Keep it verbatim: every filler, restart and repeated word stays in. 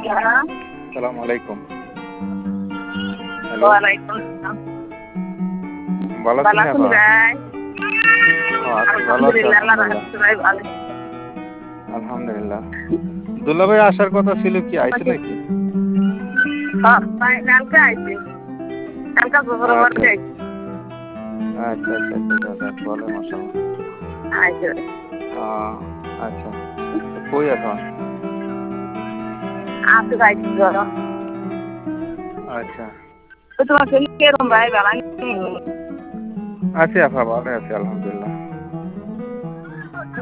আসসালামু আলাইকুম। হ্যালো, ওয়ালাইকুম আসসালাম। ভালো আছেন ভালো আছেন আপা? ভাই? ও আচ্ছা, ভালো আছি আলহামদুলিল্লাহ, আল্লাহর আলহামদুলিল্লাহ। রহমতে ভাই ভালো। আলহামদুলিল্লাহ। দুলাভাই আসার কথা ছিল, কি আইছে নাকি? হ্যাঁ, ভাই কালকে আইছি। কালকে জোহরের আচ্ছা মধ্যে আইছি। আচ্ছা আচ্ছা আচ্ছা আচ্ছা যাক, ভালো মাশাআল্লাহ। আইছে। আহ, আচ্ছা, তো কই এখন? আজকে আইছি ঘরে। আচ্ছা, তো তোমার ছেলে কিরকম ভাই? ভালো নেই? আছি আপা, ভালো আছি আলহামদুলিল্লাহ।